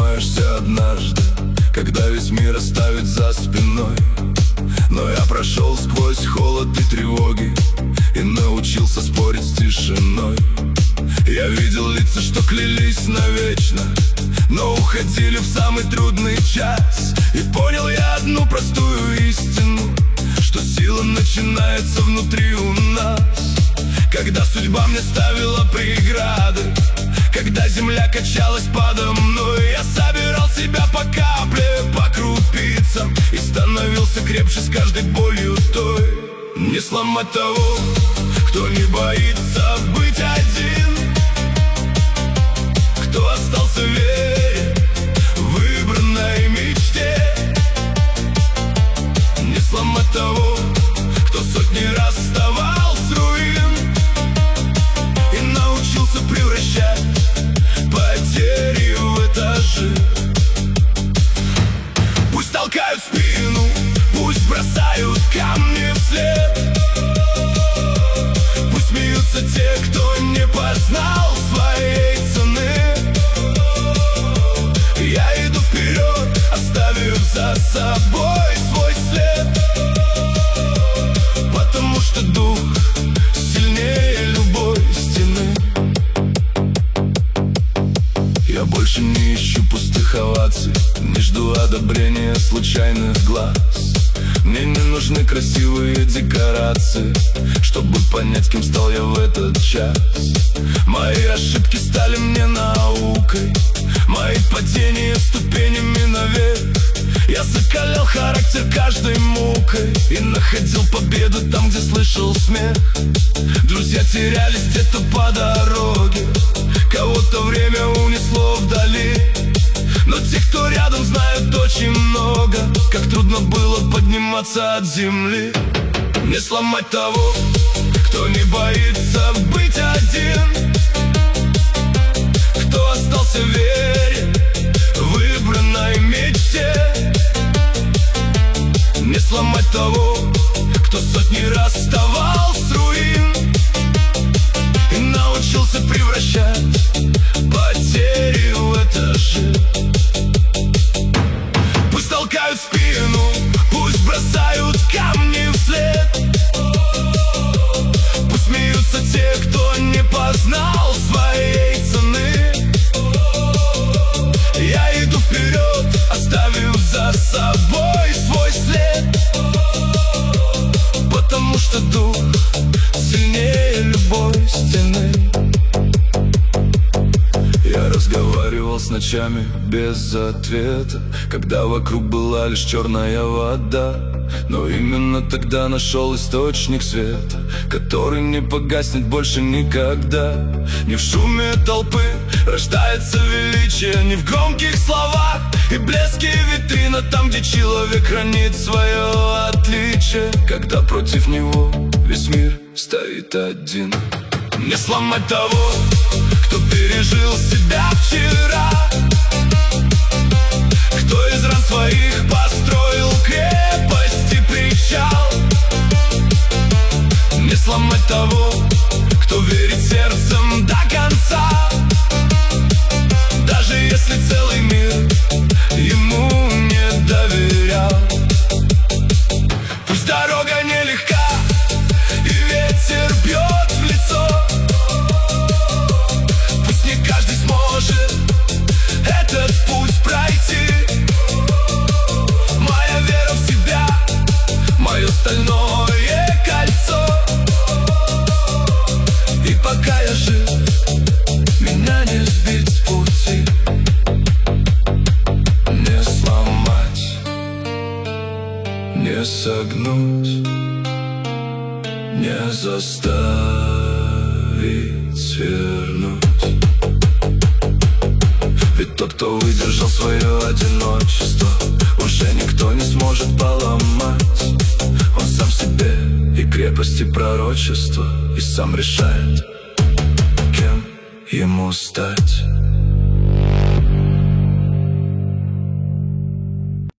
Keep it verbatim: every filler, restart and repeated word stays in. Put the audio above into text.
сломаешься однажды, когда весь мир оставит за спиной. Но я прошел сквозь холод и тревоги и научился спорить с тишиной. Я видел лица, что клялись навечно, но уходили в самый трудный час. И понял я одну простую истину, что сила начинается внутри у нас. Когда судьба мне ставила преграды, когда земля качалась подо мной, я собирал себя по капле, по крупицам, и становился крепче с каждой болью той. Не сломать того, кто не боится быть один, кто остался верен выбранной мечте. Не сломать того, кто сотни раз вставал с руин и научился превращать потери в этажи. Пусть толкают спину, пусть бросают камни вслед, пусть смеются те, кто не познал своей цены. Я иду вперед, оставив за собой свой след, потому что дух сильнее любой стены. Я больше не ищу пустых оваций, не жду одобрения случайных глаз. Мне не нужны красивые декорации, чтобы понять, кем стал я в этот час. Мои ошибки стали мне наукой, мои падения ступенями наверх. Я закалял характер каждой мукой и находил победу там, где слышал смех. Друзья терялись где-то по дороге, кого-то время унесло вдали, но те, кто рядом, знают очень много, как трудно было подниматься от земли. Не сломать того, кто не боится быть один, кто остался верен выбранной мечте. Не сломать того, кто сотни раз вставал с руин и научился превращать потери в этажи. Пусть толкают спину, пусть бросают камни вслед, пусть смеются те, кто не познал своей цены. Я иду вперед, оставив за собой свой след, потому что дух сильнее любой стены. Я разговаривал с ночами без ответа, когда вокруг была лишь черная вода. Но именно тогда нашел источник света, который не погаснет больше никогда. Не в шуме толпы рождается величие, не в громких словах и блеске витрина, там, где человек хранит свое отличие, когда против него весь мир стоит один. Не сломать того, кто пережил себя вчера, кто из ран своих построил крепость и причал. Не сломать того, кто верит сердцем до конца, даже если целый мир ему не доверял. Пусть дорога нелегка и ветер бьет в лицо, пусть не каждый сможет этот путь пройти. Моя вера в себя, мое стальное кольцо, и пока я жив, меня не сбить с пути. Не сломать, не согнуть, не заставить свернуть. Ведь тот, кто выдержал свое одиночество, уже никто не сможет поломать. Он сам себе и крепости пророчества, и сам решает, кем ему стать.